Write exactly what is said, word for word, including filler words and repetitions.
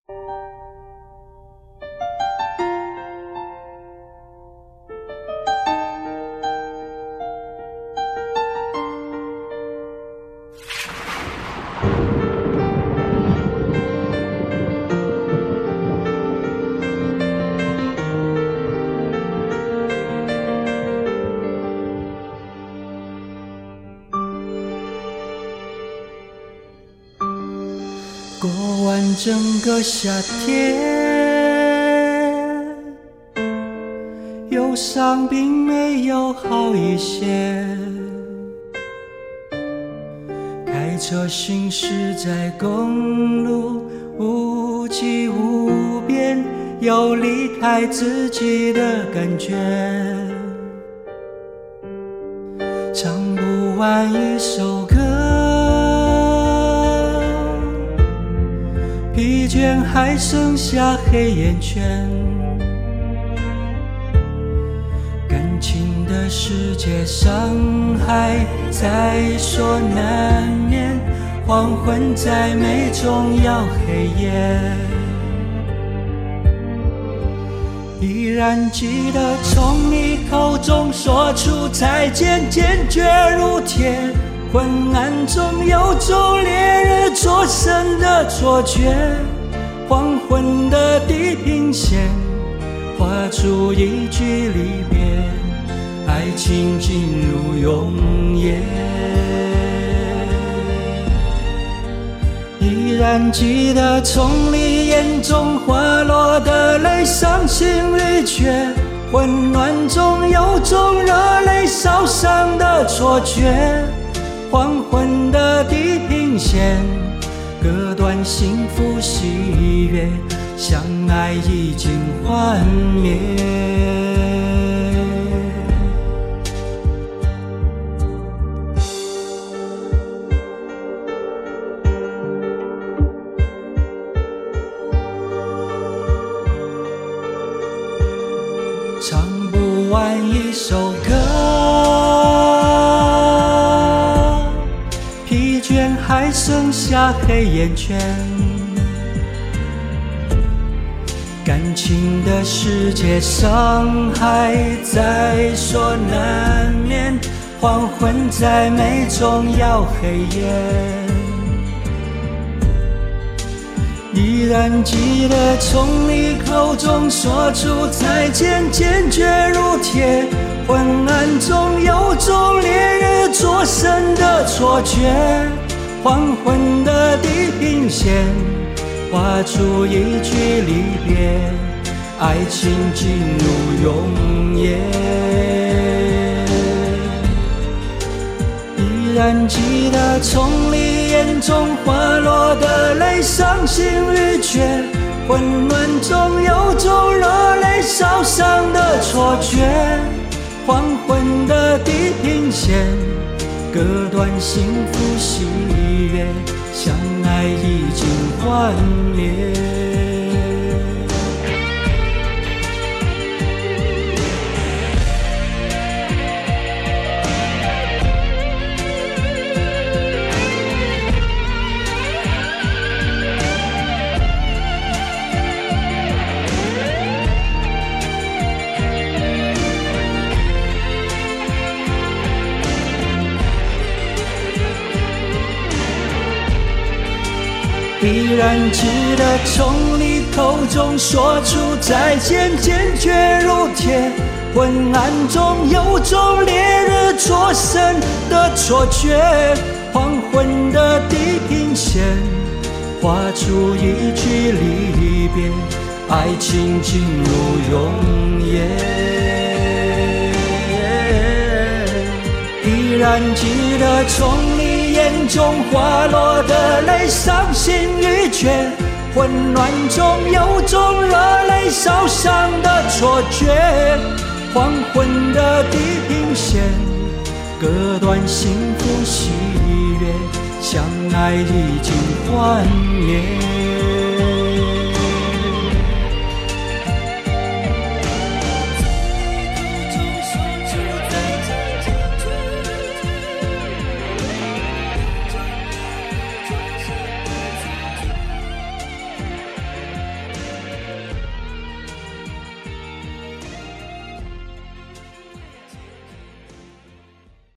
过完整个夏天，忧伤并没有好一些。开车行驶在公路，无际无边，有离开自己的感觉。唱不完一首歌，疲倦还剩下黑眼圈，感情的世界伤害在所难免，黄昏再美终要黑夜。依然记得从你口中说出再见，坚决如铁，昏暗中有种烈日灼身的错觉，黄昏的地平线画出一句离别，爱情进入永夜。依然记得从你眼中滑落的泪，伤心欲绝，混乱中有种热泪烧伤的错觉，黄昏的地平线割断幸福喜悦，相爱已经幻灭。唱不完一首歌，疲倦还剩下黑眼圈，感情的世界伤害在所难免，黄昏再美终要黑夜。依然记得从你口中说出再见，坚决如铁，昏暗中有种烈日灼身的错觉，黄昏的地平线画出一句离别，爱情进入永夜。依然记得从你眼中滑落的泪，伤心欲绝，混乱中有种热泪烧伤的错觉，黄昏的地平线割断幸福喜悦，相爱已经幻灭。依然记得从你口中说出再见，坚决如铁，昏暗中有种烈日灼身的错觉，黄昏的地平线画出一句离别，爱情进入永夜。依然记得从你眼中滑落的泪，伤心欲绝，混乱中有种热泪烧伤的错觉，黄昏的地平线割断幸福喜悦，相爱已经幻灭。